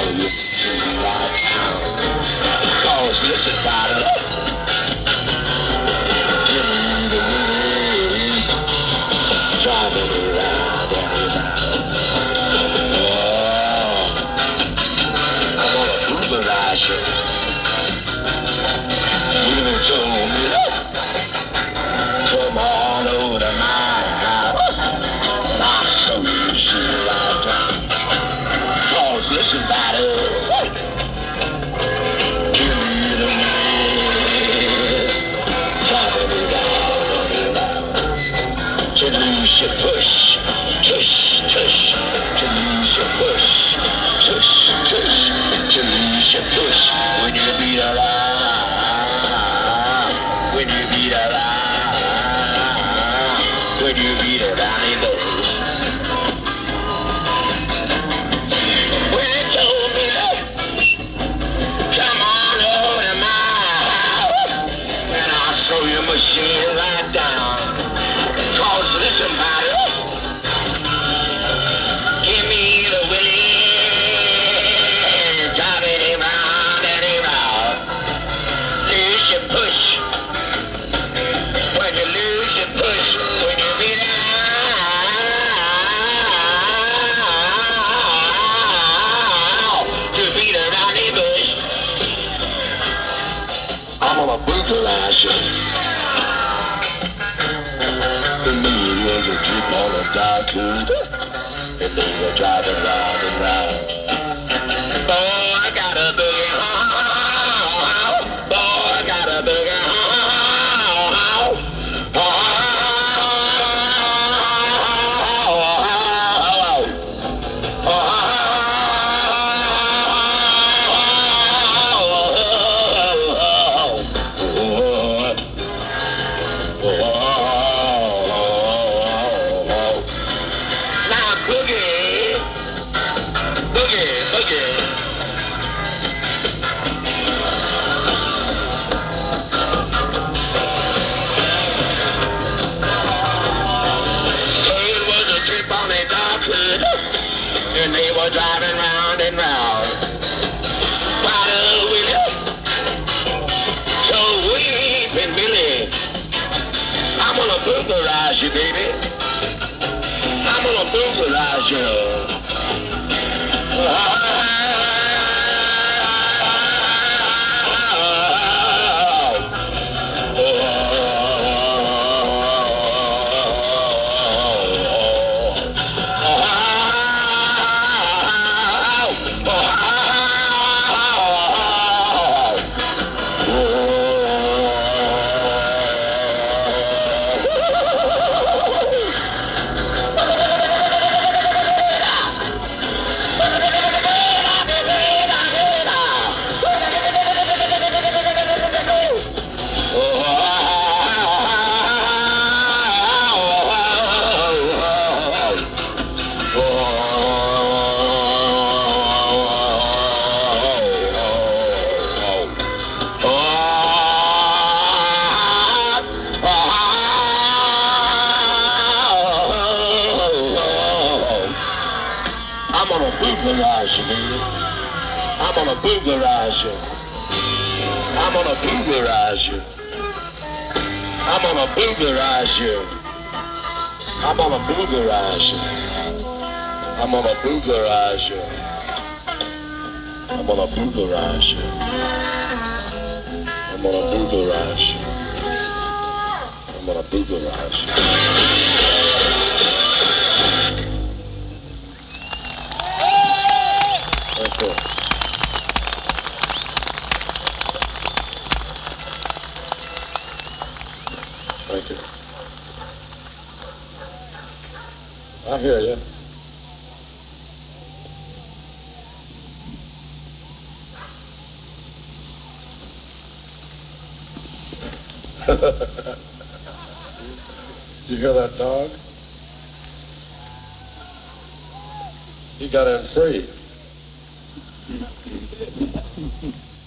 show you right now. Cause listen, buddy. Driving around and around. Oh, I'm gonna Uberize you. You told me come on over to my house. I'll show you shit right now. Cause listen, buddy. Give me the man. Driving around and around. To lose your push, tush, tush. To lose your push, tush, tush. To lose your push when you beat around. When you beat around. When you beat around in those. When it told me that, come on over to my house, and I'll show you a machine right down. Cause listen, buddy, give me the wind, driving him round and around. Lose your push, when you lose your push, when you beat out, to beat around the bush. I'm gonna brutalize you. The moon was a trip on a dark hood, and they were driving round and round. Boy, I got a boogie, boy, I got a boogie, and they were driving round and round. Water Willie, so weeping Billy, I'm gonna burglarize you, baby. I'm gonna burglarize you. I'm gonna burglarize you, baby. I'm gonna burglarize you. I'm gonna burglarize you. I'm gonna burglarize you. I'm gonna burglarize you. I'm gonna burglarize you. I'm gonna burglarize you. I'm gonna burglarize you. I'm gonna burglarize you. Thank you. Thank you. I hear you. You hear that dog? He got in free.